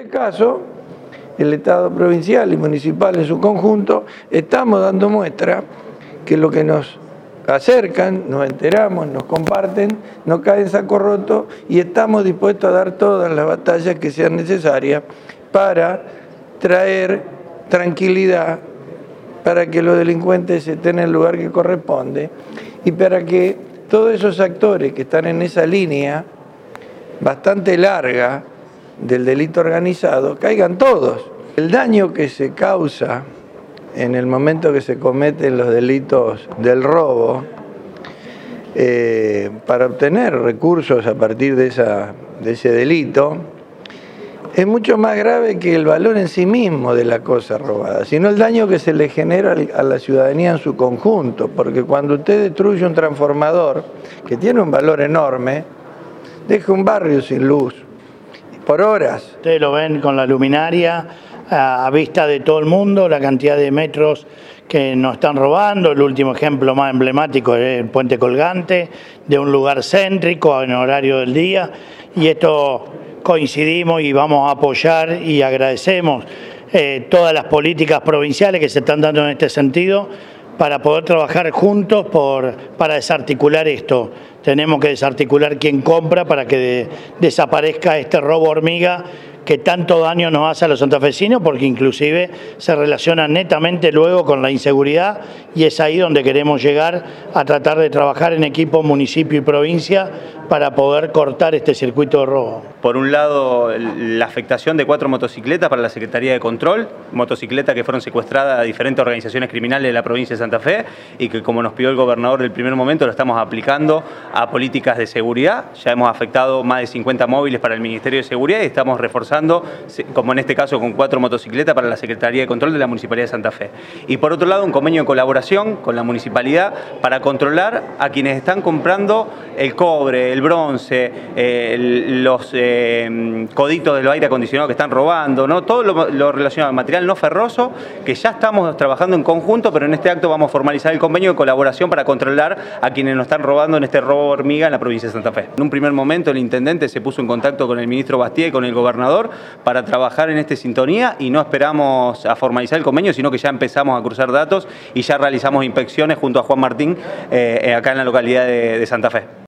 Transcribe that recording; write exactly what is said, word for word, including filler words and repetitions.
En este caso, el Estado provincial y municipal en su conjunto, estamos dando muestra que lo que nos acercan, nos enteramos, nos comparten, no cae en saco roto y estamos dispuestos a dar todas las batallas que sean necesarias para traer tranquilidad, para que los delincuentes estén en el lugar que corresponde y para que todos esos actores que están en esa línea bastante larga del delito organizado, caigan todos. El daño que se causa en el momento que se cometen los delitos del robo, eh, para obtener recursos a partir de, esa, de ese delito, es mucho más grave que el valor en sí mismo de la cosa robada, sino el daño que se le genera a la ciudadanía en su conjunto, porque cuando usted destruye un transformador que tiene un valor enorme, deja un barrio sin luz, por horas. Ustedes lo ven con la luminaria a vista de todo el mundo, la cantidad de metros que nos están robando. El último ejemplo más emblemático es el puente colgante, de un lugar céntrico en horario del día, y esto coincidimos y vamos a apoyar y agradecemos eh, todas las políticas provinciales que se están dando en este sentido para poder trabajar juntos por, para desarticular esto. Tenemos que desarticular quien compra para que de, desaparezca este robo hormiga que tanto daño nos hace a los santafesinos, porque inclusive se relaciona netamente luego con la inseguridad, y es ahí donde queremos llegar a tratar de trabajar en equipo municipio y provincia para poder cortar este circuito de robo. Por un lado, la afectación de cuatro motocicletas para la Secretaría de Control, motocicletas que fueron secuestradas a diferentes organizaciones criminales de la provincia de Santa Fe y que, como nos pidió el gobernador del primer momento, lo estamos aplicando a políticas de seguridad. Ya hemos afectado más de cincuenta móviles para el Ministerio de Seguridad y estamos reforzando, como en este caso con cuatro motocicletas para la Secretaría de Control de la Municipalidad de Santa Fe. Y por otro lado, un convenio de colaboración con la municipalidad para controlar a quienes están comprando el cobre, el bronce, eh, los eh, coditos de los aire acondicionados que están robando, ¿no? Todo lo, lo relacionado al material no ferroso, que ya estamos trabajando en conjunto, pero en este acto vamos a formalizar el convenio de colaboración para controlar a quienes nos están robando en este robo hormiga en la provincia de Santa Fe. En un primer momento el intendente se puso en contacto con el ministro Bastía y con el gobernador para trabajar en esta sintonía, y no esperamos a formalizar el convenio, sino que ya empezamos a cruzar datos y ya realizamos inspecciones junto a Juan Martín eh, acá en la localidad de, de Santa Fe.